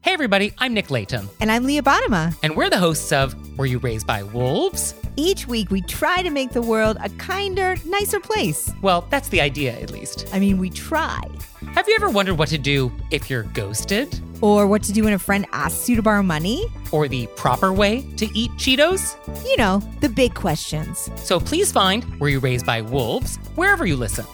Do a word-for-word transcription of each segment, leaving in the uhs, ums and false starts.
Hey everybody, I'm Nick Latham. And I'm Leah Bottima. And we're the hosts of Were You Raised by Wolves? Each week we try to make the world a kinder, nicer place. Well, that's the idea, at least. I mean, we try. Have you ever wondered what to do if you're ghosted? Or what to do when a friend asks you to borrow money? Or the proper way to eat Cheetos? You know, the big questions. So please find Were You Raised by Wolves wherever you listen.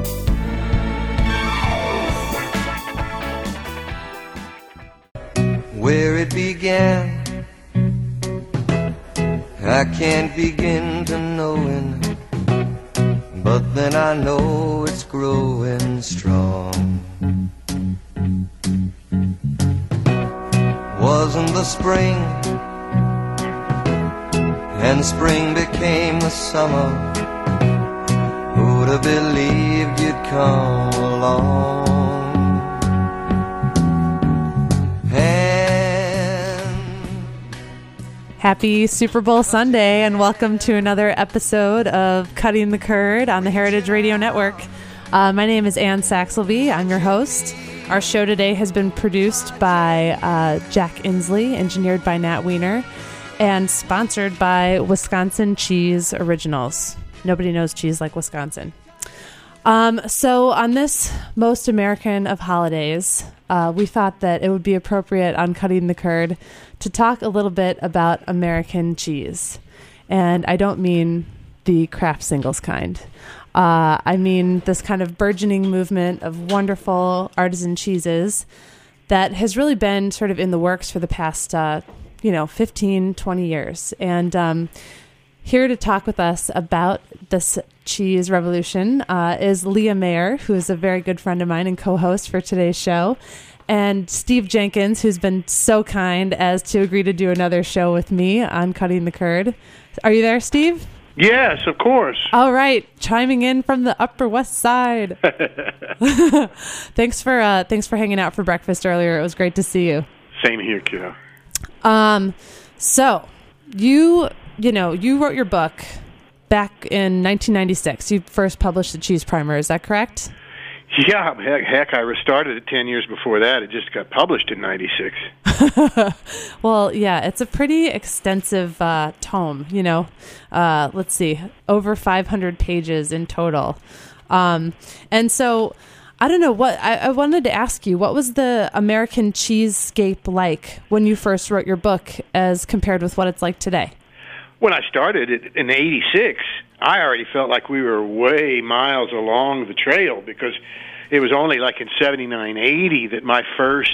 Where it began, I can't begin to knowing, but then I know it's growing strong. Wasn't the spring, and spring became the summer. Who'd have believed you'd come along? Happy Super Bowl Sunday, and welcome to another episode of Cutting the Curd on the Heritage Radio Network. Uh, my name is Ann Saxelby. I'm your host. Our show today has been produced by uh, Jack Inslee, engineered by Nat Weiner, and sponsored by Wisconsin Cheese Originals. Nobody knows cheese like Wisconsin. Um, so on this most American of holidays, uh, we thought that it would be appropriate on Cutting the Curd to talk a little bit about American cheese. And I don't mean the Kraft Singles kind. Uh, I mean this kind of burgeoning movement of wonderful artisan cheeses that has really been sort of in the works for the past, uh, you know, fifteen, twenty years. And um, here to talk with us about this cheese revolution uh, is Leah Mayer, who is a very good friend of mine and co-host for today's show, and Steve Jenkins, who's been so kind as to agree to do another show with me on Cutting the Curd. Are you there, Steve? Yes, of course. All right, chiming in from the Upper West Side. Thanks for uh, thanks for hanging out for breakfast earlier. It was great to see you. Same here, kiddo. Um, so you you know you wrote your book back in nineteen ninety-six. You first published the Cheese Primer. Is that correct? Yeah, heck, heck, I started it ten years before that. It just got published in ninety-six. Well, yeah, it's a pretty extensive uh, tome, you know. Uh, let's see, over five hundred pages in total. Um, and so, I don't know, what I, I wanted to ask you, what was the American cheesescape like when you first wrote your book as compared with what it's like today? When I started it in eighty-six, I already felt like we were way miles along the trail, because it was only like in seventy-nine, eighty that my first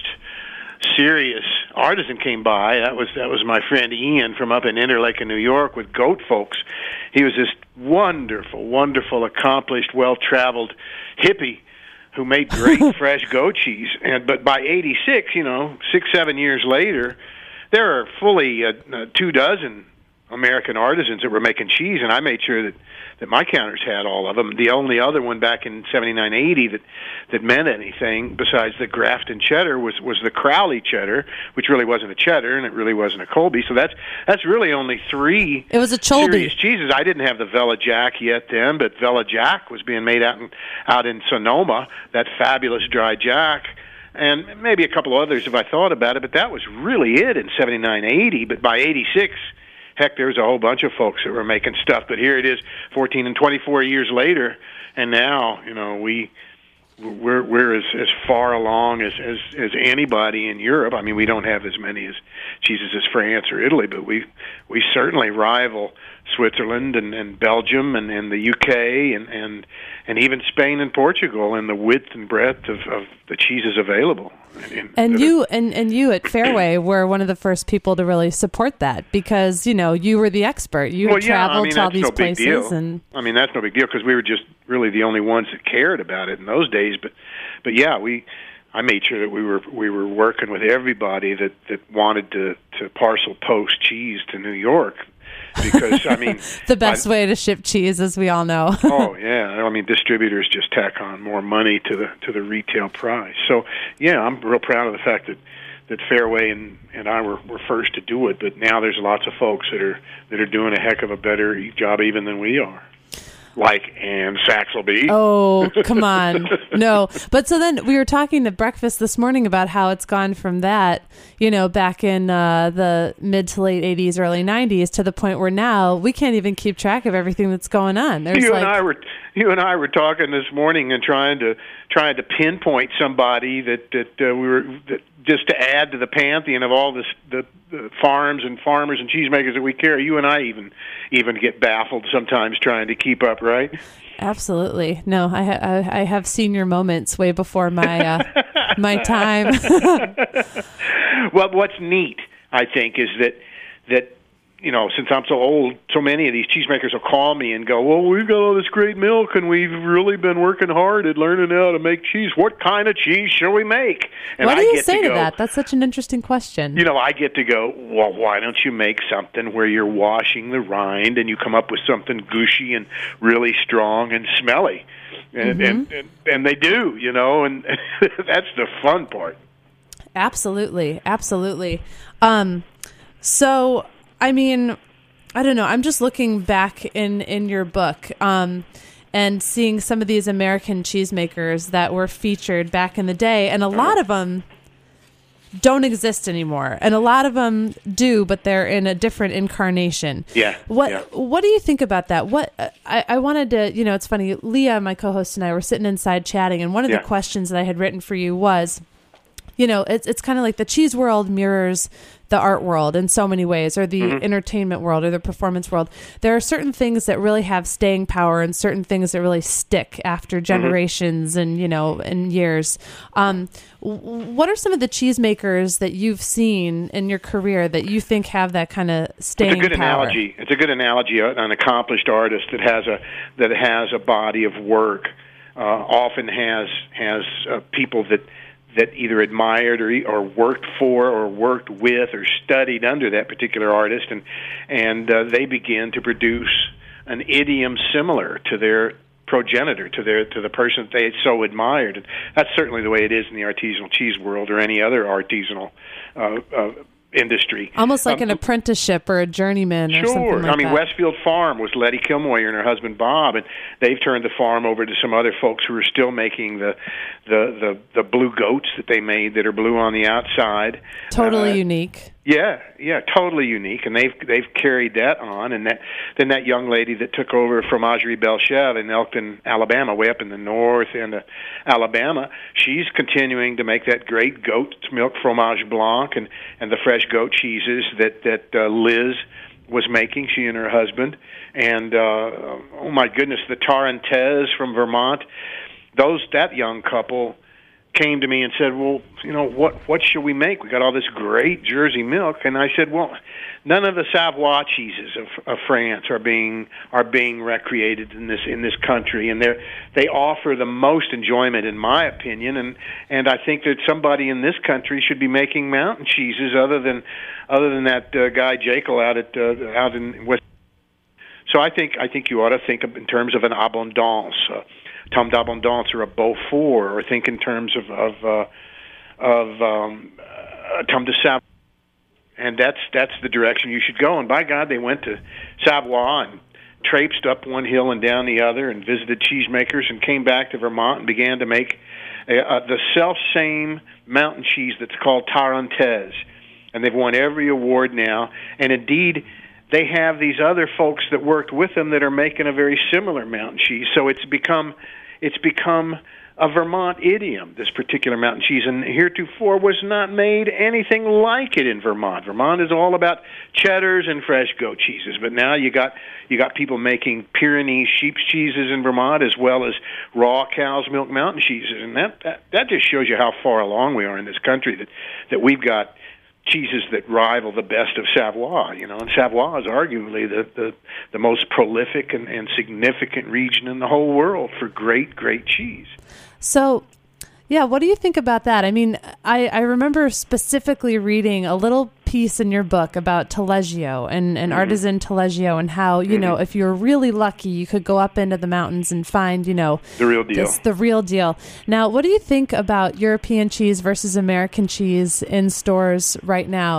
serious artisan came by. That was that was my friend Ian from up in Interlake, New York, with Goat Folks. He was this wonderful, wonderful, accomplished, well-traveled hippie who made great fresh goat cheese. And but by eighty-six, you know, six, seven years later, there are fully uh, uh, two dozen American artisans that were making cheese, and I made sure that, that my counters had all of them. The only other one back in seventy-nine, eighty that, that meant anything besides the Grafton cheddar was, was the Crowley cheddar, which really wasn't a cheddar, and it really wasn't a Colby. So that's that's really only three it was a Cholby. serious cheeses. I didn't have the Vella Jack yet then, but Vella Jack was being made out in, out in Sonoma, that fabulous dry Jack, and maybe a couple others if I thought about it, but that was really it in seventy-nine, eighty. But by eighty-six, heck, there was a whole bunch of folks that were making stuff, but here it is, fourteen and twenty-four years later, and now, you know, we we're we're as, as far along as, as as anybody in Europe. I mean, we don't have as many as cheeses as France or Italy, but we we certainly rival Switzerland and, and Belgium and, and the U K and, and and even Spain and Portugal in the width and breadth of, of the cheeses available. And, and you and, and you at Fairway were one of the first people to really support that, because, you know, you were the expert. You well, had yeah, traveled I mean, to all that's these no big places. Deal. And I mean, that's no big deal, because we were just really the only ones that cared about it in those days. But, but yeah, we I made sure that we were we were working with everybody that, that wanted to, to parcel post cheese to New York. Because, I mean... the best I, way to ship cheese, as we all know. Oh, yeah. I mean, distributors just tack on more money to the to the retail price. So, yeah, I'm real proud of the fact that, that Fairway and, and I were, were first to do it, but now there's lots of folks that are that are doing a heck of a better job even than we are. like Ann Saxelby. Oh, come on. No. But so then we were talking at breakfast this morning about how it's gone from that, you know, back in uh, the mid to late eighties, early nineties, to the point where now we can't even keep track of everything that's going on. There's you like, and I were you and I were talking this morning and trying to trying to pinpoint somebody that that uh, we were that, just to add to the pantheon of all this the, the farms and farmers and cheesemakers that we carry. You and I even even get baffled sometimes trying to keep up, right? Absolutely. No, I, ha- I, I have senior moments way before my uh, my time. Well, what's neat, I think, is that that you know, since I'm so old, so many of these cheesemakers will call me and go, well, we've got all this great milk, and we've really been working hard at learning how to make cheese. What kind of cheese shall we make? And what do I you get say to, to go, that? That's such an interesting question. You know, I get to go, well, why don't you make something where you're washing the rind and you come up with something gushy and really strong and smelly? And, mm-hmm. and, and, and they do, you know, and that's the fun part. Absolutely. Absolutely. Um, so... I mean, I don't know. I'm just looking back in, in your book um, and seeing some of these American cheesemakers that were featured back in the day, and a lot of them don't exist anymore, and a lot of them do, but they're in a different incarnation. Yeah. What yeah. What do you think about that? What I, I wanted to, you know, it's funny. Leah, my co-host, and I were sitting inside chatting, and one of yeah. the questions that I had written for you was, you know, it's it's kind of like the cheese world mirrors the art world in so many ways, or the mm-hmm. entertainment world, or the performance world. There are certain things that really have staying power, and certain things that really stick after generations mm-hmm. and, you know, and years. Um, what are some of the cheesemakers that you've seen in your career that you think have that kind of staying power? It's a good power? analogy. It's a good analogy. An accomplished artist that has a that has a body of work uh, often has has uh, people that. that either admired or or worked for or worked with or studied under that particular artist, and and uh, they begin to produce an idiom similar to their progenitor, to their to the person that they so admired. And that's certainly the way it is in the artisanal cheese world or any other artisanal uh, uh, industry. Almost like um, an apprenticeship or a journeyman sure. or something like I mean, that. Westfield Farm was Letty Kilmoyer and her husband Bob, and they've turned the farm over to some other folks who are still making the the the, the blue goats that they made that are blue on the outside. Totally uh, unique. Yeah, yeah, totally unique, and they've they've carried that on. And that then that young lady that took over Fromagerie Belcheve in Elkton, Alabama, way up in the north end of Alabama, she's continuing to make that great goat milk fromage blanc and and the fresh goat cheeses that that uh, Liz was making. She and her husband, and uh, oh my goodness, the Tarentaise from Vermont. Those that young couple came to me and said, well, you know, what what should we make? We got all this great Jersey milk. And I said, well, none of the Savoie cheeses of, of France are being are being recreated in this in this country, and they they offer the most enjoyment, in my opinion. And and I think that somebody in this country should be making mountain cheeses other than other than that uh, guy Jekyll out at uh, out in West. So I think I think you ought to think of, in terms of an abondance. Uh, Tom d'Abondance or a Beaufort, or think in terms of of uh, of um, uh, Tom de Savoie, and that's that's the direction you should go. And by God, they went to Savoie and traipsed up one hill and down the other, and visited cheesemakers, and came back to Vermont and began to make a, uh, the self same mountain cheese that's called Tarentaise, and they've won every award now. And indeed, they have these other folks that worked with them that are making a very similar mountain cheese. So it's become it's become a Vermont idiom, this particular mountain cheese, and heretofore was not made anything like it in Vermont. Vermont is all about cheddars and fresh goat cheeses, but now you got you got people making Pyrenees sheep's cheeses in Vermont, as well as raw cow's milk mountain cheeses, and that that, that just shows you how far along we are in this country, that that we've got cheeses that rival the best of Savoie, you know, and Savoie is arguably the, the, the most prolific and, and significant region in the whole world for great, great cheese. So, yeah, what do you think about that? I mean, I, I remember specifically reading a little piece in your book about Taleggio and, and mm-hmm. artisan Taleggio, and how, you mm-hmm. know, if you were really lucky, you could go up into the mountains and find, you know, the real deal. This, the real deal. Now, what do you think about European cheese versus American cheese in stores right now?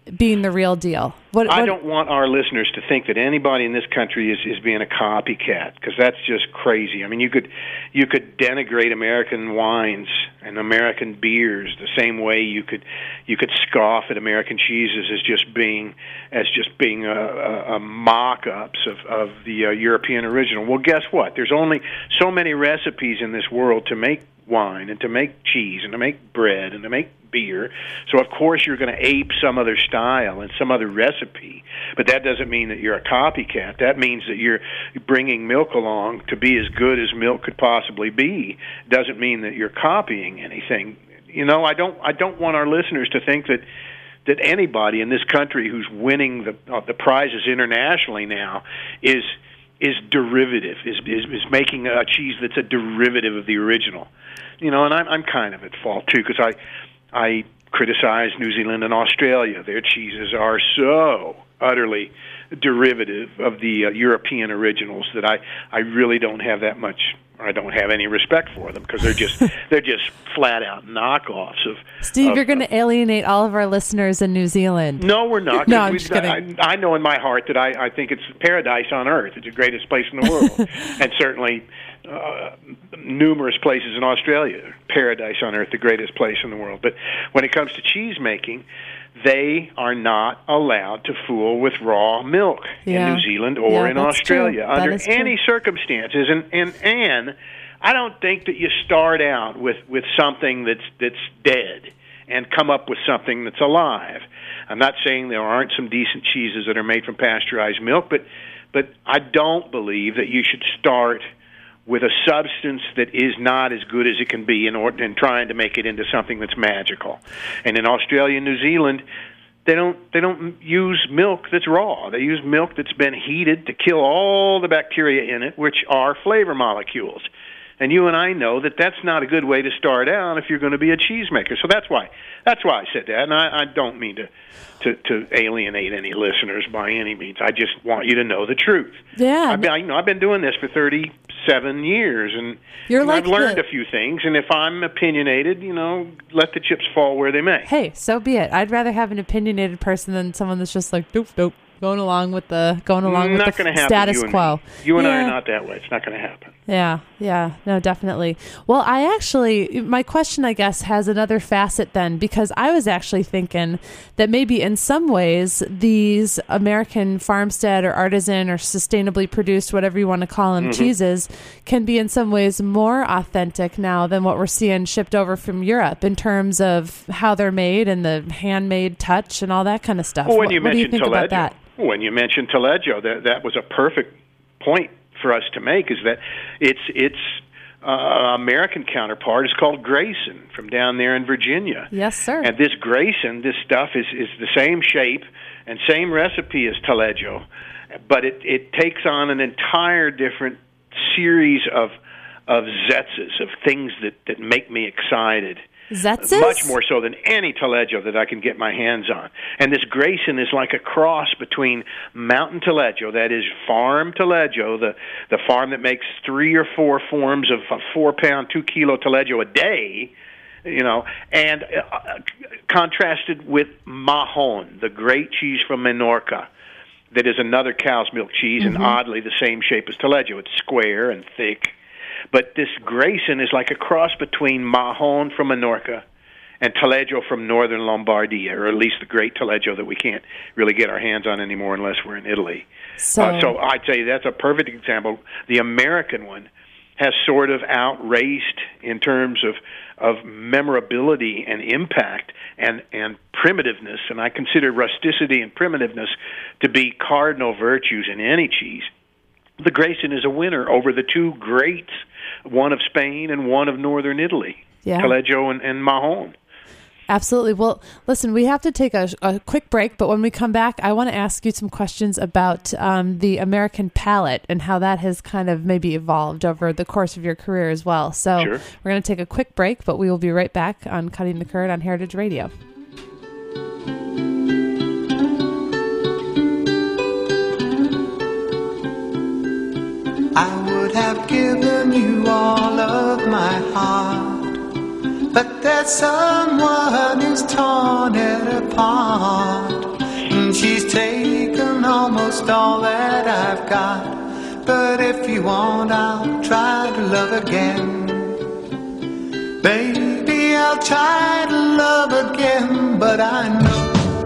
being the real deal? What, I what, don't want our listeners to think that anybody in this country is, is being a copycat, because that's just crazy. I mean, you could you could denigrate American wines and American beers the same way you could you could scoff at American cheeses as just being as just being a, a, a mock-ups of of the uh, European original. Well, guess what? There's only so many recipes in this world to make wine and to make cheese and to make bread and to make beer. So of course you're going to ape some other style and some other recipe, but that doesn't mean that you're a copycat. That means that you're bringing milk along to be as good as milk could possibly be. Doesn't mean that you're copying anything. You know, I don't I don't want our listeners to think that that anybody in this country who's winning the uh, the prizes internationally now is is derivative, is, is is making a cheese that's a derivative of the original. You know, and I'm I'm kind of at fault too, because I I criticize New Zealand and Australia. Their cheeses are so utterly derivative of the uh, European originals that I I really don't have that much. I don't have any respect for them, because they're just they're just flat out knockoffs of. Steve, of, you're going to alienate all of our listeners in New Zealand. No, we're not. No, I'm we, just kidding. I, I know in my heart that I, I think it's paradise on earth. It's the greatest place in the world, and certainly uh, numerous places in Australia. Paradise on earth, the greatest place in the world. But when it comes to cheese making, they are not allowed to fool with raw milk yeah. in New Zealand or yeah, in that's Australia true. under That is any true. circumstances. And, and and I don't think that you start out with, with something that's that's dead and come up with something that's alive. I'm not saying there aren't some decent cheeses that are made from pasteurized milk, but but I don't believe that you should start with a substance that is not as good as it can be in order and trying to make it into something that's magical. And in Australia and New Zealand, they don't they don't use milk that's raw. They use milk that's been heated to kill all the bacteria in it, which are flavor molecules. And you and I know that that's not a good way to start out if you're going to be a cheesemaker. So that's why that's why I said that. And I, I don't mean to, to, to alienate any listeners by any means. I just want you to know the truth. Yeah. I've been, I, you know, I've been doing this for thirty-seven years, and You're you know, like I've learned the- a few things. And if I'm opinionated, you know, let the chips fall where they may. Hey, so be it. I'd rather have an opinionated person than someone that's just like, dope, dope, going along with the going along not with the gonna happen, status you and quo. Me. You and I Yeah. are not that way. It's not going to happen. Yeah, yeah, no, definitely. Well, I actually, my question, I guess, has another facet then, because I was actually thinking that maybe in some ways these American farmstead or artisan or sustainably produced, whatever you want to call them, Mm-hmm. cheeses can be in some ways more authentic now than what we're seeing shipped over from Europe in terms of how they're made and the handmade touch and all that kind of stuff. Well, when what, you what do you mentioned think about Taleggio, that? when you mentioned Taleggio, that that was a perfect point for us to make. Is that it's its uh, American counterpart is called Grayson from down there in Virginia. Yes, sir. And this Grayson, this stuff is is the same shape and same recipe as Taleggio, but it it takes on an entire different series of of zetzes, of things that that make me excited. Zetzes? Much more so than any Taleggio that I can get my hands on. And this Grayson is like a cross between Mountain Taleggio, that is farm Taleggio, the, the farm that makes three or four forms of a four-pound, two-kilo Taleggio a day, you know, and uh, contrasted with Mahon, the great cheese from Menorca, that is another cow's milk cheese, mm-hmm. and oddly the same shape as Taleggio. It's square and thick. But this Grayson is like a cross between Mahon from Menorca and Taleggio from northern Lombardia, or at least the great Taleggio that we can't really get our hands on anymore unless we're in Italy. So, uh, so I'd say that's a perfect example. The American one has sort of outraced in terms of of memorability and impact and, and primitiveness, and I consider rusticity and primitiveness to be cardinal virtues in any cheese. The Grayson is a winner over the two greats, one of Spain and one of northern Italy, yeah. Taleggio and, and Mahon. Absolutely. Well, listen, we have to take a, a quick break, but when we come back, I want to ask you some questions about um, the American palate and how that has kind of maybe evolved over the course of your career as well. So Sure. We're going to take a quick break, but we will be right back on Cutting the Curd on Heritage Radio. I would have given you all of my heart, but there's someone who's torn it apart. She's taken almost all that I've got. But if you want, I'll try to love again. Baby, I'll try to love again, but I know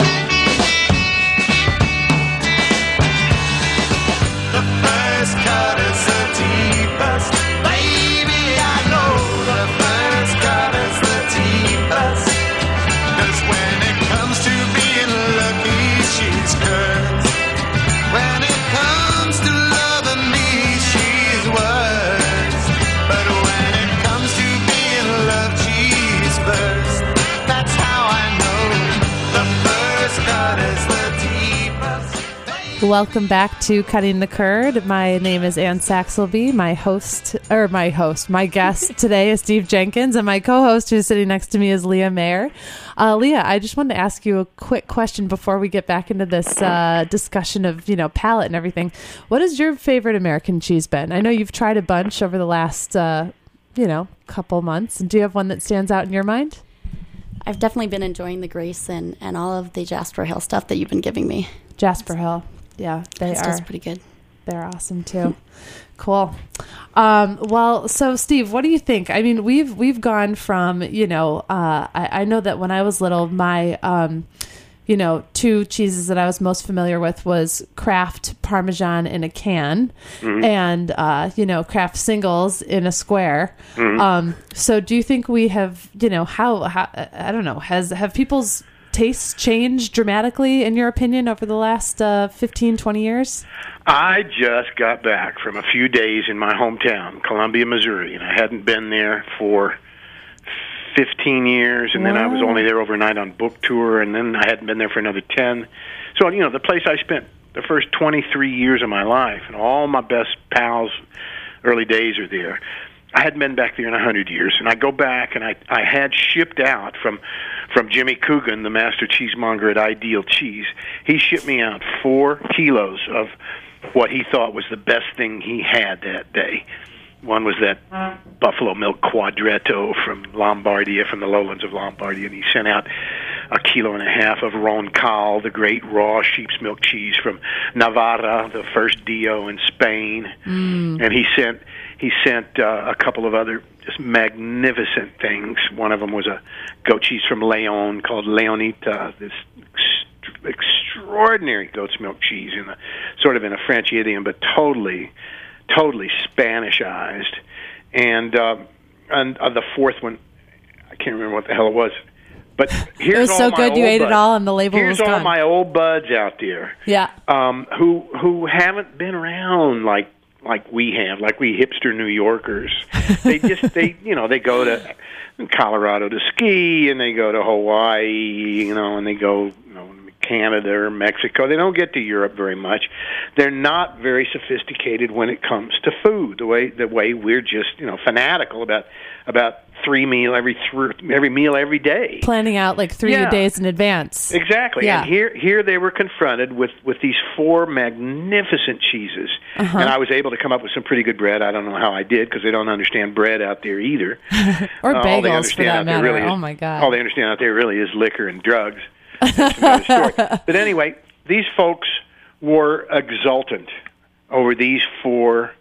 the first cut is the deepest. Baby, I know the first cut is the deepest. 'Cause when it comes to being lucky, she's cursed. When it comes to loving me, she's worse. But when it comes to being loved, she's first. That's how I know the first cut is the deepest. Welcome back to Cutting the Curd. My name is Ann Saxelby. My host, or my host, my guest today is Steve Jenkins, and my co-host who's sitting next to me is Leah Mayer. Uh, Leah, I just wanted to ask you a quick question before we get back into this uh, discussion of, you know, palate and everything. What has your favorite American cheese been? I know you've tried a bunch over the last, uh, you know, couple months. Do you have one that stands out in your mind? I've definitely been enjoying the Grace and, and all of the Jasper Hill stuff that you've been giving me. Jasper Hill. Yeah, they It's are. just pretty good. They're awesome too. Cool. Um, well, so Steve, what do you think? I mean, we've we've gone from, you know, uh, I, I know that when I was little, my, um, you know, two cheeses that I was most familiar with was Kraft Parmesan in a can, mm-hmm. and uh, you know, Kraft Singles in a square. Mm-hmm. Um, so, do you think we have, you know, how, how I don't know, has have people's tastes changed dramatically, in your opinion, over the last uh, fifteen, twenty years? I just got back from a few days in my hometown, Columbia, Missouri, and I hadn't been there for fifteen years, and wow. then I was only there overnight on book tour, and then I hadn't been there for another ten. So, you know, the place I spent the first twenty-three years of my life, and all my best pals' early days are there. I hadn't been back there in a hundred years, and I go back, and I I had shipped out from from Jimmy Coogan, the master cheesemonger at Ideal Cheese. He shipped me out four kilos of what he thought was the best thing he had that day. One was that buffalo milk quadretto from Lombardia, from the lowlands of Lombardia, and he sent out a kilo and a half of Roncal, the great raw sheep's milk cheese from Navarra, the first Dio in Spain, mm. and he sent he sent uh, a couple of other just magnificent things. One of them was a goat cheese from Leon called Leonita, this ext- extraordinary goat's milk cheese in a sort of in a French idiom, but totally. totally Spanishized. And uh, and uh, the fourth one, I can't remember what the hell it was. But here's it was all so my good you ate buds. it all and the label here's was gone. Here's all my old buds out there. Yeah. Um, who who haven't been around like like we have, like we hipster New Yorkers. They just they you know they go to Colorado to ski, and they go to Hawaii, you know, and they go you know. Canada or Mexico. They don't get to Europe very much. They're not very sophisticated when it comes to food. The way the way we're just you know fanatical about about three meal every three, every meal every day. Planning out like three yeah. days in advance. Exactly. Yeah. And here here they were confronted with with these four magnificent cheeses, uh-huh. and I was able to come up with some pretty good bread. I don't know how I did because they don't understand bread out there either, or uh, bagels for that matter. Really is, oh my God! All they understand out there really is liquor and drugs. That's another story. But anyway, these folks were exultant over these four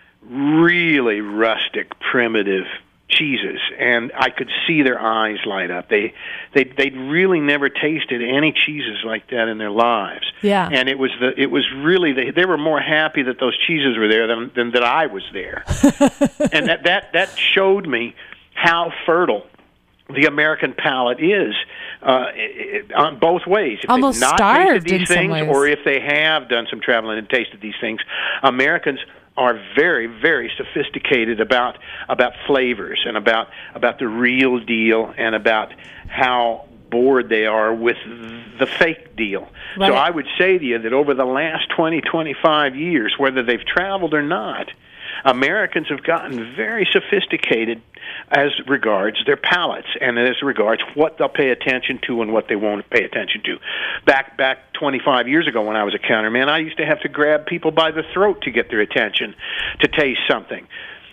really rustic, primitive cheeses, and I could see their eyes light up. They, they, they'd really never tasted any cheeses like that in their lives. Yeah. And it was the, it was really they, they were more happy that those cheeses were there than than that I was there, and that that that showed me how fertile the American palate is uh, it, on both ways. If Almost they've not starved tasted these in some things, ways. or if they have done some traveling and tasted these things, Americans are very, very sophisticated about about flavors and about about the real deal and about how bored they are with the fake deal. Right. So I would say to you that over the last twenty, twenty-five years, whether they've traveled or not, Americans have gotten very sophisticated as regards their palates and as regards what they'll pay attention to and what they won't pay attention to. Back back twenty-five years ago when I was a counterman, I used to have to grab people by the throat to get their attention to taste something.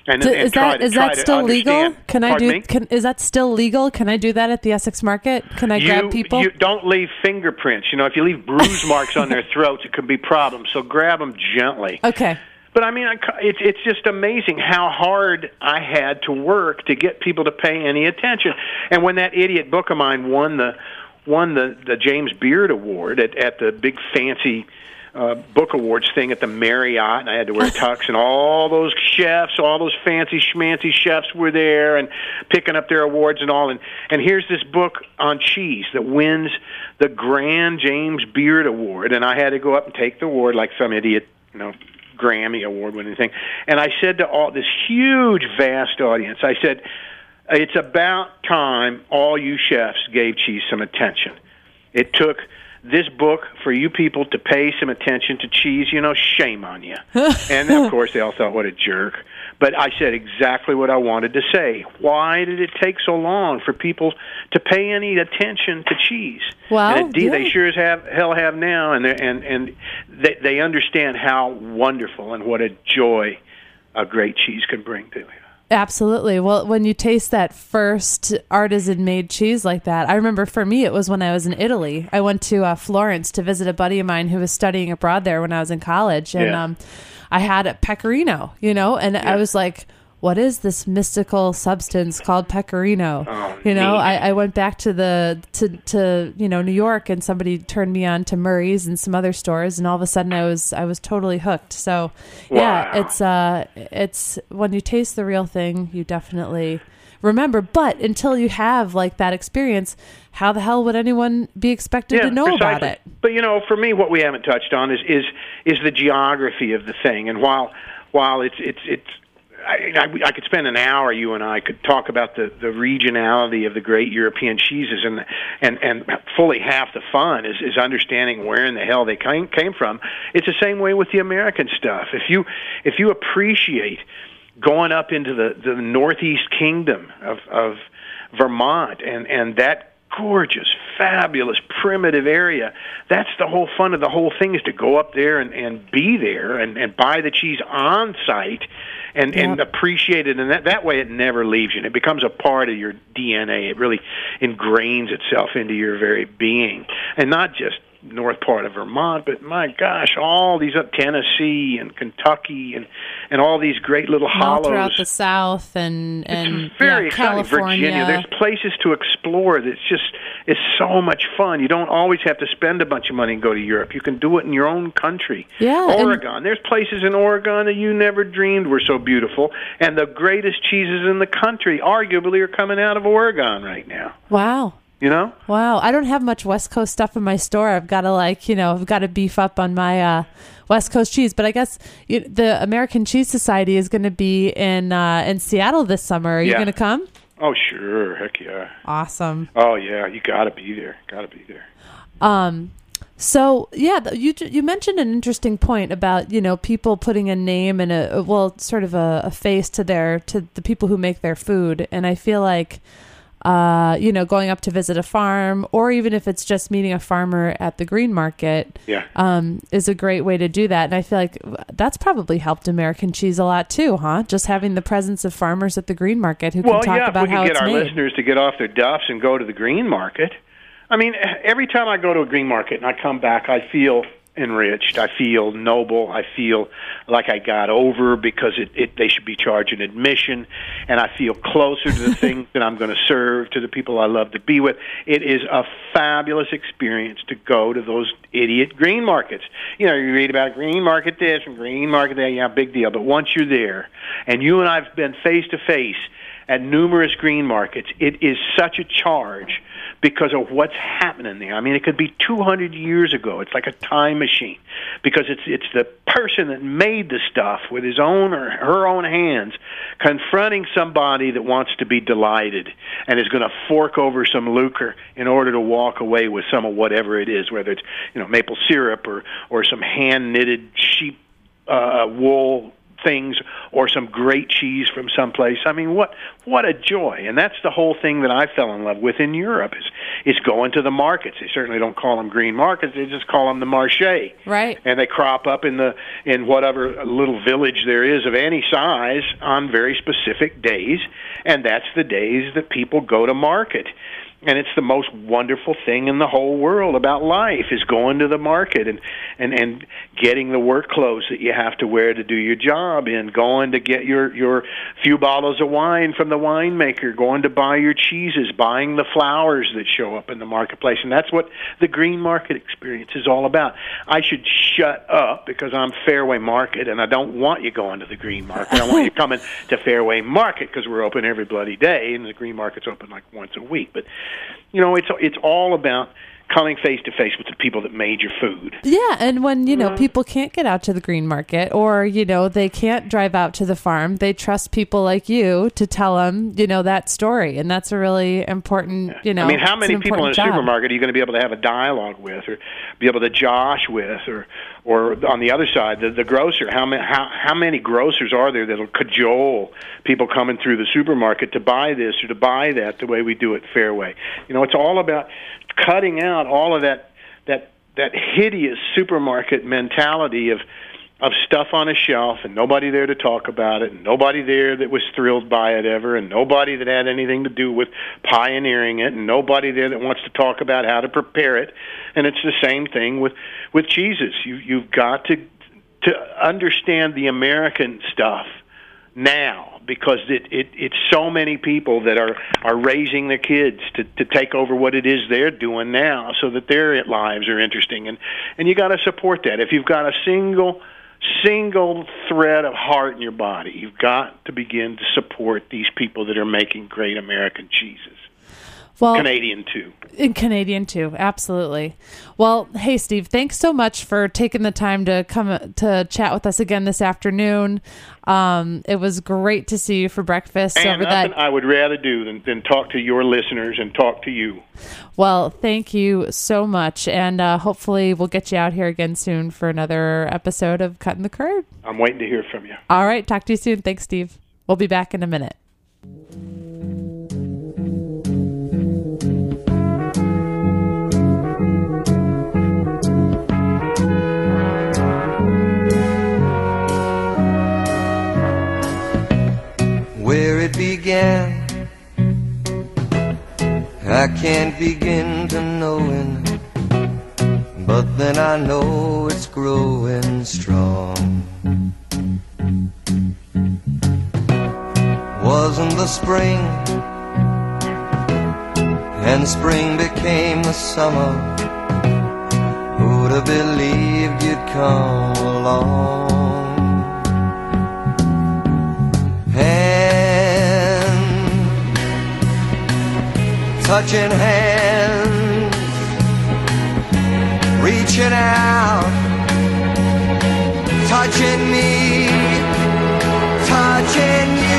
And, D- and is try that to, is try that to still legal? understand. Can I Pardon do? me? Can, is that still legal? Can I do that at the Essex Market? Can I you, grab people? You don't leave fingerprints. You know, if you leave bruise marks on their throats, it could be problems. So grab them gently. Okay. But I mean, I, it's it's just amazing how hard I had to work to get people to pay any attention. And when that idiot book of mine won the won the, the James Beard Award at, at the big fancy uh, book awards thing at the Marriott, and I had to wear tux, and all those chefs, all those fancy schmancy chefs were there and picking up their awards and all. And, and here's this book on cheese that wins the Grand James Beard Award, and I had to go up and take the award like some idiot, you know, Grammy award-winning thing. And I said to all this huge, vast audience, I said, it's about time all you chefs gave cheese some attention. It took this book for you people to pay some attention to cheese. You know, shame on you. And, of course, they all thought, what a jerk. But I said exactly what I wanted to say. Why did it take so long for people to pay any attention to cheese? Well, and indeed, yeah. they sure as have, hell have now, and and and they, they understand how wonderful and what a joy a great cheese can bring to you. Absolutely. Well, when you taste that first artisan-made cheese like that, I remember for me it was when I was in Italy. I went to uh, Florence to visit a buddy of mine who was studying abroad there when I was in college, and Yeah. um, I had a pecorino, you know, and Yeah. I was like, what is this mystical substance called pecorino? Oh, you know, neat. I, I went back to the to to you know New York, and somebody turned me on to Murray's and some other stores, and all of a sudden I was I was totally hooked. So yeah, Wow. it's uh it's when you taste the real thing, you definitely remember. But until you have like that experience, how the hell would anyone be expected to know about precisely. it? But you know, for me, what we haven't touched on is is is the geography of the thing. And while while it's it's it's I, I, I could spend an hour, you and I could talk about the, the regionality of the great European cheeses, and and and fully half the fun is, is understanding where in the hell they came, came from. It's the same way with the American stuff. If you if you appreciate going up into the, the Northeast Kingdom of, of Vermont and, and that gorgeous, fabulous, primitive area, that's the whole fun of the whole thing, is to go up there and, and be there and, and buy the cheese on site and, and appreciate it. And that, that way it never leaves you. And it becomes a part of your D N A. It really ingrains itself into your very being. And not just north part of Vermont, but my gosh, all these up Tennessee and Kentucky and and all these great little And all hollows throughout the South and and it's very yeah, exciting. California. Virginia, there's places to explore that's just it's so much fun. You don't always have to spend a bunch of money and go to Europe. You can do it in your own country. Yeah, and- Oregon. There's places in Oregon that you never dreamed were so beautiful, and the greatest cheeses in the country arguably are coming out of Oregon right now. Wow. You know? Wow, I don't have much West Coast stuff in my store. I've got to like, you know, I've got to beef up on my uh, West Coast cheese. But I guess you, the American Cheese Society is going to be in uh, in Seattle this summer. Are you Yeah. going to come? Oh, sure. Heck yeah. Awesome. Oh, yeah. You got to be there. Got to be there. Um, so yeah, th- you you mentioned an interesting point about, you know, people putting a name and a well, sort of a, a face to their to the people who make their food, and I feel like. Uh, you know, going up to visit a farm, or even if it's just meeting a farmer at the green market, Yeah. um, is a great way to do that. And I feel like that's probably helped American cheese a lot too, huh? Just having the presence of farmers at the green market who well, can talk yeah, about if we how can get it's our made. listeners to get off their duffs and go to the green market. I mean, every time I go to a green market and I come back, I feel enriched. I feel noble. I feel like I got over because it, it they should be charging admission, and I feel closer to the things that I'm going to serve to the people I love to be with. It is a fabulous experience to go to those idiot green markets. You know, you read about green market this and green market that, yeah, big deal. But once you're there, and you and I have been face to face at numerous green markets, it is such a charge because of what's happening there. I mean, it could be two hundred years ago. It's like a time machine because it's it's the person that made the stuff with his own or her own hands confronting somebody that wants to be delighted and is going to fork over some lucre in order to walk away with some of whatever it is, whether it's, you know, maple syrup or, or some hand-knitted sheep uh, wool things or some great cheese from someplace. I mean, what what a joy. And that's the whole thing that I fell in love with in Europe is, is going to the markets. They certainly don't call them green markets. They just call them the marché. Right. And they crop up in the in whatever little village there is of any size on very specific days. And that's the days that people go to market. And it's the most wonderful thing in the whole world about life is going to the market and, and, and getting the work clothes that you have to wear to do your job in, going to get your, your few bottles of wine from the winemaker, going to buy your cheeses, buying the flowers that show up in the marketplace. And that's what the green market experience is all about. I should shut up because I'm Fairway Market, and I don't want you going to the green market. I want you coming to Fairway Market because we're open every bloody day, and the green market's open like once a week. But you know, it's it's all about coming face to face with the people that made your food. Yeah, and when, you know, mm-hmm. people can't get out to the green market or, you know, they can't drive out to the farm, they trust people like you to tell them, you know, that story. And that's a really important, you know, I mean, how many people in a job. supermarket are you going to be able to have a dialogue with or be able to josh with? Or or on the other side, the, the grocer, how many, how, how many grocers are there that will cajole people coming through the supermarket to buy this or to buy that the way we do at Fairway? You know, it's all about cutting out all of that that that hideous supermarket mentality of of stuff on a shelf and nobody there to talk about it and nobody there that was thrilled by it ever and nobody that had anything to do with pioneering it and nobody there that wants to talk about how to prepare it. And it's the same thing with with cheeses. You you've got to to understand the American stuff now, because it, it it's so many people that are, are raising their kids to, to take over what it is they're doing now so that their lives are interesting. And, and you got to support that. If you've got a single single thread of heart in your body, you've got to begin to support these people that are making great American cheeses. Well, Canadian too. In Canadian too, absolutely. Well, hey Steve, thanks so much for taking the time to come to chat with us again this afternoon. Um, it was great to see you for breakfast. And over nothing that. I would rather do than, than talk to your listeners and talk to you. Well, thank you so much, and uh, hopefully we'll get you out here again soon for another episode of Cutting the Curd. I'm waiting to hear from you. All right, talk to you soon. Thanks, Steve. We'll be back in a minute. Where it began, I can't begin to knowing, but then I know it's growing strong. Wasn't the spring, and spring became the summer. Who'd have believed you'd come along? Touching hands, reaching out, touching me, touching you.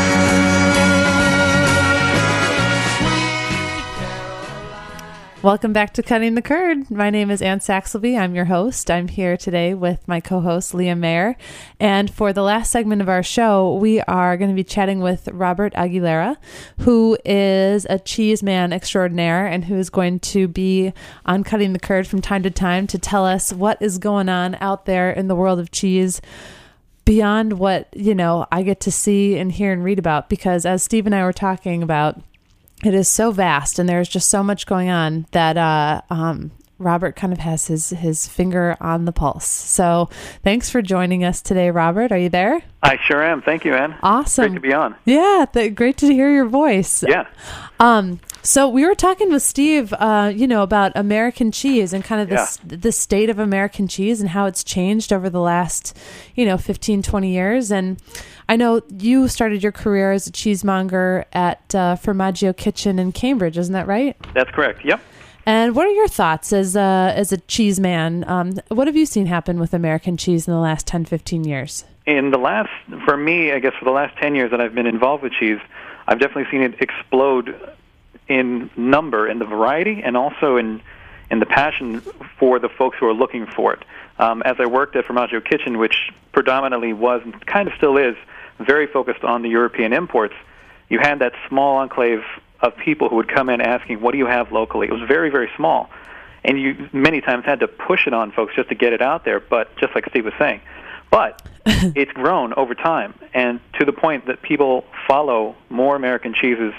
Welcome back to Cutting the Curd. My name is Ann Saxelby. I'm your host. I'm here today with my co-host, Leah Mayer. And for the last segment of our show, we are going to be chatting with Robert Aguilera, who is a cheese man extraordinaire and who is going to be on Cutting the Curd from time to time to tell us what is going on out there in the world of cheese beyond what, you know, I get to see and hear and read about. Because as Steve and I were talking about, it is so vast and there's just so much going on that uh, um, Robert kind of has his, his finger on the pulse. So thanks for joining us today, Robert. Are you there? I sure am. Thank you, Ann. Awesome. Great to be on. Yeah, th- great to hear your voice. Yeah. Um. So we were talking with Steve, uh, you know, about American cheese and kind of this, yeah. the state of American cheese and how it's changed over the last, you know, fifteen, twenty years. And I know you started your career as a cheesemonger at uh, Formaggio Kitchen in Cambridge. Isn't that right? That's correct. Yep. And what are your thoughts as a, as a cheese man? Um, what have you seen happen with American cheese in the last ten, fifteen years? In the last, for me, I guess for the last ten years that I've been involved with cheese, I've definitely seen it explode in number, in the variety, and also in and the passion for the folks who are looking for it. Um, as I worked at Formaggio Kitchen, which predominantly was, and kind of still is, very focused on the European imports, you had that small enclave of people who would come in asking, what do you have locally? It was very, very small. And you many times had to push it on folks just to get it out there, but just like Steve was saying. But it's grown over time, and to the point that people follow more American cheeses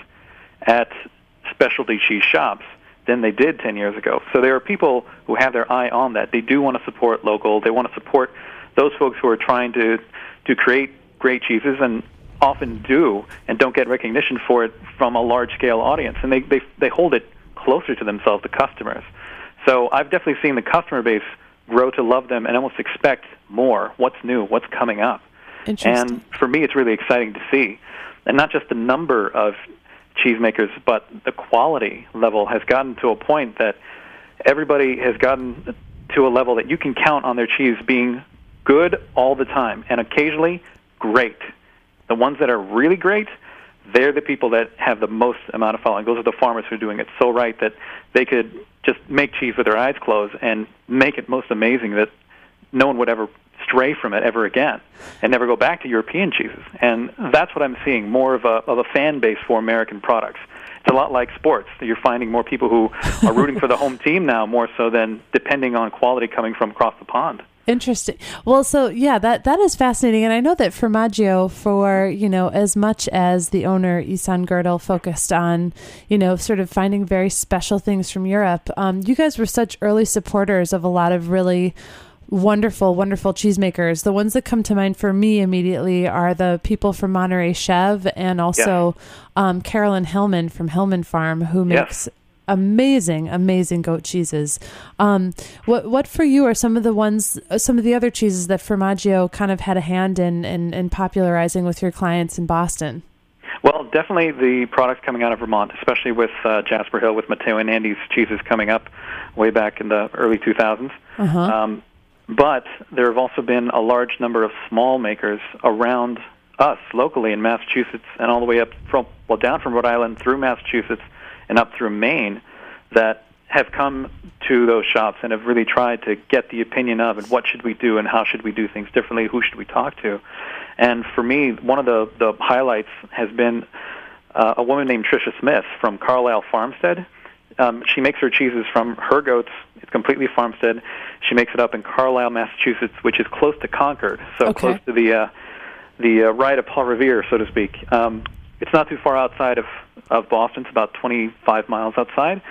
at specialty cheese shops than they did ten years ago. So there are people who have their eye on that. They do want to support local. They want to support those folks who are trying to, to create great cheeses, and often do and don't get recognition for it from a large-scale audience. And they, they, they hold it closer to themselves, the customers. So I've definitely seen the customer base grow to love them and almost expect more. What's new? What's coming up? And for me, it's really exciting to see. And not just the number of cheesemakers, but the quality level has gotten to a point that everybody has gotten to a level that you can count on their cheese being good all the time, and occasionally great. The ones that are really great, they're the people that have the most amount of following. Those are the farmers who are doing it so right that they could just make cheese with their eyes closed and make it most amazing that no one would ever stray from it ever again and never go back to European cheeses. And that's what I'm seeing, more of a, of a fan base for American products. It's a lot like sports. You're finding more people who are rooting for the home team now more so than depending on quality coming from across the pond. Interesting. Well, so yeah, that that is fascinating, and I know that Formaggio, for you know, as much as the owner Isan Girdle focused on, you know, sort of finding very special things from Europe, um, you guys were such early supporters of a lot of really wonderful, wonderful cheesemakers. The ones that come to mind for me immediately are the people from Monterey Chev, and also yes. um, Carolyn Hillman from Hillman Farm, who makes. Yes. Amazing, amazing goat cheeses. Um, what what for you are some of the ones, some of the other cheeses that Formaggio kind of had a hand in, in, in popularizing with your clients in Boston? Well, definitely the products coming out of Vermont, especially with uh, Jasper Hill, with Matteo and Andy's cheeses coming up way back in the early two thousands. Uh-huh. Um, but there have also been a large number of small makers around us locally in Massachusetts and all the way up from, well, down from Rhode Island through Massachusetts and up through Maine that have come to those shops and have really tried to get the opinion of and what should we do and how should we do things differently, who should we talk to. And for me, one of the, the highlights has been uh, a woman named Tricia Smith from Carlisle Farmstead. Um, she makes her cheeses from her goats. It's completely farmstead. She makes it up in Carlisle, Massachusetts, which is close to Concord, so okay. close to the uh, the uh, ride of Paul Revere, so to speak. Um, it's not too far outside of of Boston. It's about twenty-five miles outside.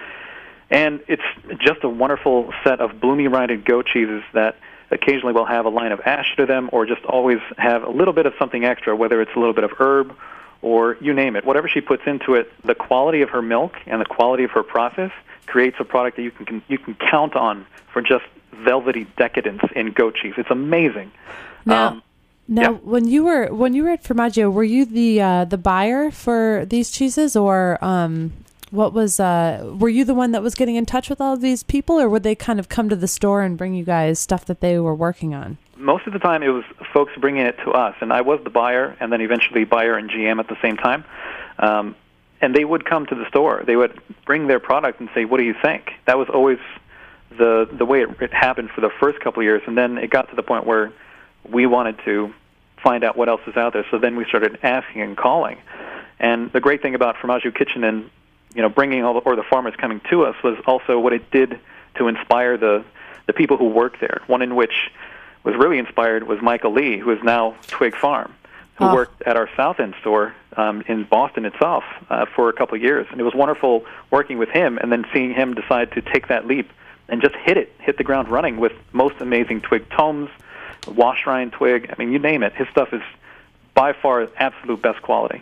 And it's just a wonderful set of bloomy-rind goat cheeses that occasionally will have a line of ash to them or just always have a little bit of something extra, whether it's a little bit of herb or you name it. Whatever she puts into it, the quality of her milk and the quality of her process creates a product that you can you can count on for just velvety decadence in goat cheese. It's amazing. Now, um, Now, yeah. when you were when you were at Formaggio, were you the uh, the buyer for these cheeses, or um, what was? Uh, were you the one that was getting in touch with all of these people, or would they kind of come to the store and bring you guys stuff that they were working on? Most of the time, it was folks bringing it to us, and I was the buyer, and then eventually buyer and G M at the same time. Um, and they would come to the store. They would bring their product and say, "What do you think?" That was always the the way it, it happened for the first couple of years, and then it got to the point where we wanted to find out what else is out there. So then we started asking and calling. And the great thing about Formaggio Kitchen and, you know, bringing all the, or the farmers coming to us was also what it did to inspire the, the people who work there. One in which was really inspired was Michael Lee, who is now Twig Farm, who oh. worked at our South End store um, in Boston itself uh, for a couple of years. And it was wonderful working with him and then seeing him decide to take that leap and just hit it, hit the ground running with most amazing twig tomes, wash rind twig. I mean, you name it. His stuff is by far absolute best quality.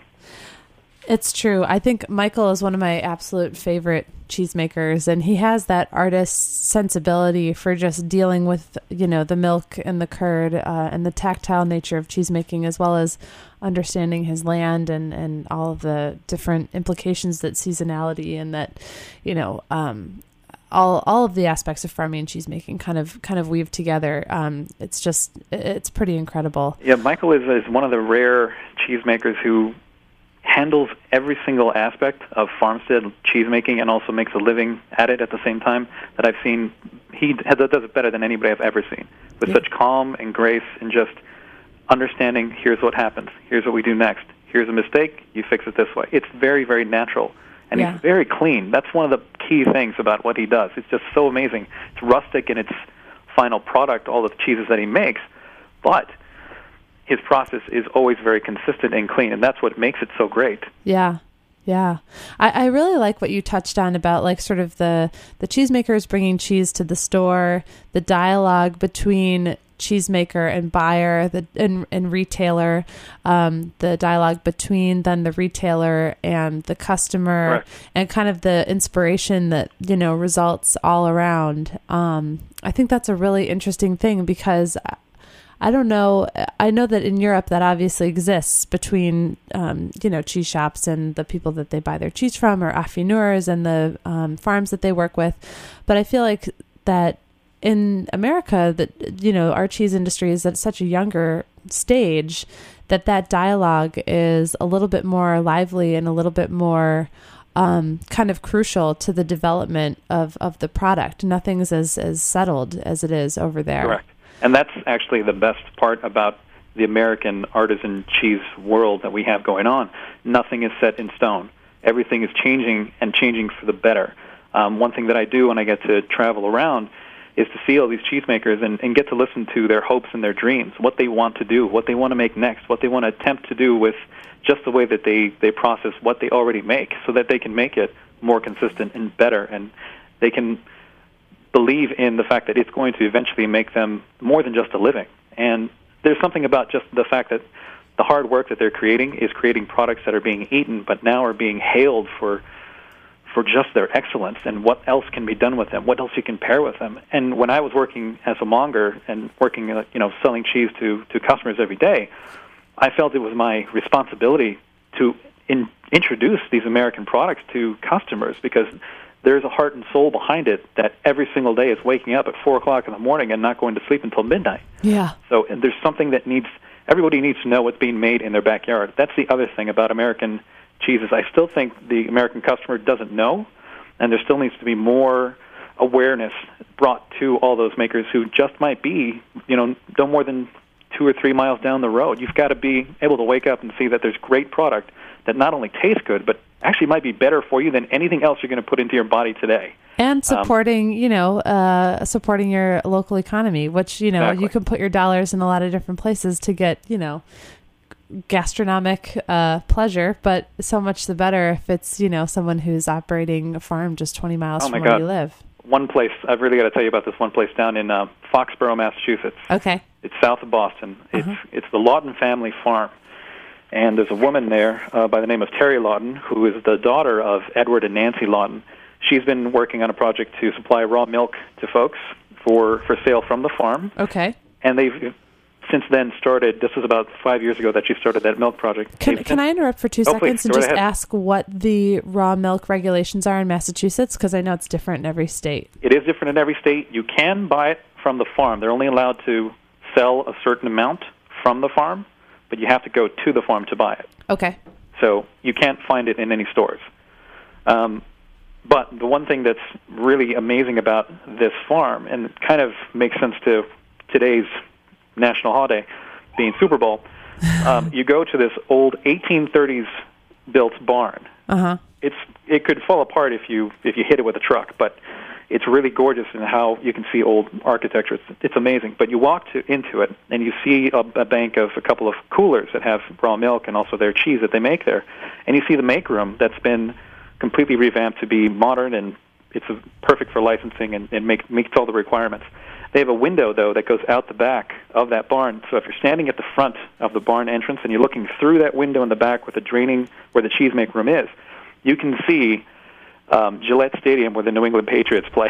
It's true. I think Michael is one of my absolute favorite cheesemakers, and he has that artist sensibility for just dealing with, you know, the milk and the curd uh, and the tactile nature of cheesemaking, as well as understanding his land and, and all of the different implications that seasonality and that, you know, um, all all of the aspects of farming and cheesemaking kind of kind of weave together. Um, it's just it's pretty incredible. Yeah, Michael is is one of the rare cheesemakers who handles every single aspect of farmstead cheesemaking and also makes a living at it at the same time that I've seen. He does it better than anybody I've ever seen, with yeah. such calm and grace and just understanding, here's what happens, here's what we do next, here's a mistake, you fix it this way. It's very, very natural, and yeah. he's very clean. That's one of the key things about what he does. It's just so amazing. It's rustic in its final product, all the cheeses that he makes, but his process is always very consistent and clean, and that's what makes it so great. Yeah. Yeah. I, I really like what you touched on about like sort of the, the cheesemakers bringing cheese to the store, the dialogue between cheesemaker and buyer, the and, and retailer, um, the dialogue between then the retailer and the customer, Correct. And kind of the inspiration that, you know, results all around. Um, I think that's a really interesting thing because I don't know. I know that in Europe that obviously exists between, um, you know, cheese shops and the people that they buy their cheese from, or affineurs and the um, farms that they work with. But I feel like that in America, that, you know, our cheese industry is at such a younger stage that that dialogue is a little bit more lively and a little bit more um, kind of crucial to the development of, of the product. Nothing's as, as settled as it is over there. Correct. And that's actually the best part about the American artisan cheese world that we have going on. Nothing is set in stone. Everything is changing and changing for the better. Um, one thing that I do when I get to travel around is to see all these cheesemakers and, and get to listen to their hopes and their dreams, what they want to do, what they want to make next, what they want to attempt to do with just the way that they, they process what they already make so that they can make it more consistent and better, and they can believe in the fact that it's going to eventually make them more than just a living. And there's something about just the fact that the hard work that they're creating is creating products that are being eaten, but now are being hailed for for just their excellence and what else can be done with them, what else you can pair with them. And when I was working as a monger and working, uh, you know, selling cheese to, to customers every day, I felt it was my responsibility to in, introduce these American products to customers, because there's a heart and soul behind it that every single day is waking up at four o'clock in the morning and not going to sleep until midnight. Yeah. So and there's something that needs, everybody needs to know what's being made in their backyard. That's the other thing about American cheeses. I still think the American customer doesn't know, and there still needs to be more awareness brought to all those makers who just might be, you know, no more than two or three miles down the road. You've got to be able to wake up and see that there's great product that not only tastes good, but actually might be better for you than anything else you're going to put into your body today. And supporting, um, you know, uh, supporting your local economy, which, you know, exactly. You can put your dollars in a lot of different places to get, you know, gastronomic uh, pleasure, but so much the better if it's, you know, someone who's operating a farm just twenty miles oh from my where God. you live. One place, I've really got to tell you about this one place down in uh, Foxborough, Massachusetts. Okay. It's south of Boston. Uh-huh. It's it's the Lawton family farm. And there's a woman there uh, by the name of Terry Lawton, who is the daughter of Edward and Nancy Lawton. She's been working on a project to supply raw milk to folks for, for sale from the farm. Okay. And they've since then started, this was about five years ago that she started that milk project. Can, can I interrupt for two oh, seconds please, and go just right ahead. ask what the raw milk regulations are in Massachusetts? Because I know it's different in every state. It is different in every state. You can buy it from the farm. They're only allowed to sell a certain amount from the farm, but you have to go to the farm to buy it. Okay. So you can't find it in any stores. Um, but the one thing that's really amazing about this farm, and it kind of makes sense to today's national holiday, being Super Bowl, um, you go to this old eighteen thirties built barn. Uh-huh. It's it could fall apart if you if you hit it with a truck, but it's really gorgeous in how you can see old architecture. It's, it's amazing. But you walk to, into it, and you see a, a bank of a couple of coolers that have raw milk and also their cheese that they make there. And you see the make room that's been completely revamped to be modern, and it's a, perfect for licensing and, and make, meets all the requirements. They have a window, though, that goes out the back of that barn. So if you're standing at the front of the barn entrance and you're looking through that window in the back where the draining, where the cheese make room is, you can see Um, Gillette Stadium where the New England Patriots play.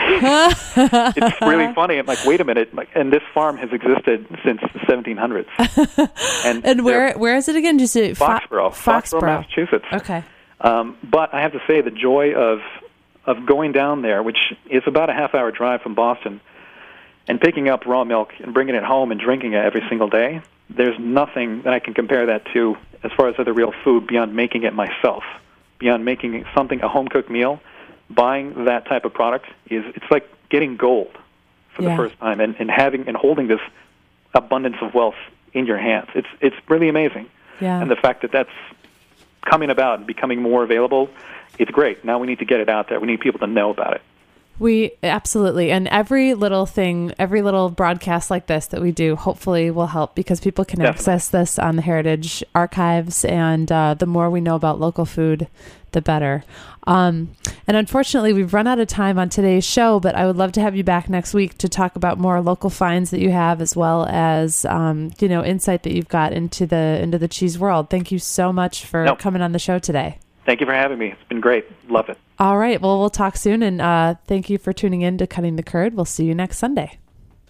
It's really funny. I'm like, wait a minute, like, and this farm has existed since the seventeen hundreds. And, and where where is it again? Just a Foxborough, Fo- Foxborough, Massachusetts. Okay. Um, but I have to say, the joy of of going down there, which is about a half hour drive from Boston, and picking up raw milk and bringing it home and drinking it every single day, there's nothing that I can compare that to as far as other real food beyond making it myself, beyond making something, a home-cooked meal. Buying that type of product is, it's like getting gold for Yeah. the first time and, and having and holding this abundance of wealth in your hands. It's it's really amazing. Yeah. And the fact that that's coming about and becoming more available, it's great. Now we need to get it out there. We need people to know about it. We absolutely, and every little thing, every little broadcast like this that we do, hopefully will help because people can Definitely. access this on the Heritage Archives, and uh, the more we know about local food, the better. Um, and unfortunately, we've run out of time on today's show, but I would love to have you back next week to talk about more local finds that you have, as well as um, you know, insight that you've got into the into the cheese world. Thank you so much for Nope. coming on the show today. Thank you for having me. It's been great. Love it. All right. Well, we'll talk soon. And uh, thank you for tuning in to Cutting the Curd. We'll see you next Sunday.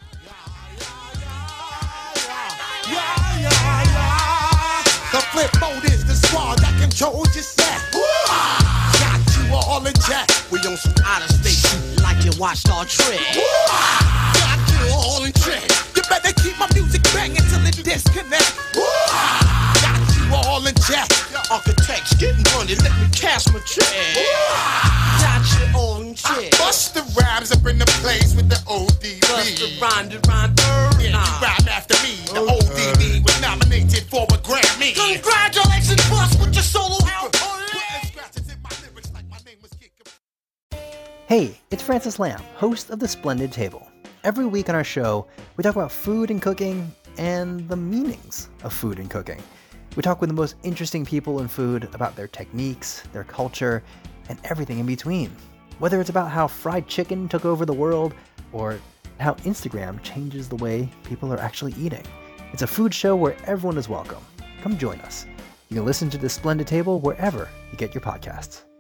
The flip mode is the squad that controls your set. Got you all in check. We on some out of state shit like you watched our Trek. Got you all in check. You better keep my music banging till it disconnect. Got you all in check. Architects getting money, let me cash my check. Got you all in check. Bust the rhymes up in the place with the O D B. Bust the rhyme to rhyme third. Yeah, you rhyme after me. The O D B was nominated for a Grammy. Congratulations, Bust, with your solo album. Hey, it's Francis Lamb, host of The Splendid Table. Every week on our show, we talk about food and cooking and the meanings of food and cooking. We talk with the most interesting people in food about their techniques, their culture, and everything in between. Whether it's about how fried chicken took over the world or how Instagram changes the way people are actually eating. It's a food show where everyone is welcome. Come join us. You can listen to The Splendid Table wherever you get your podcasts.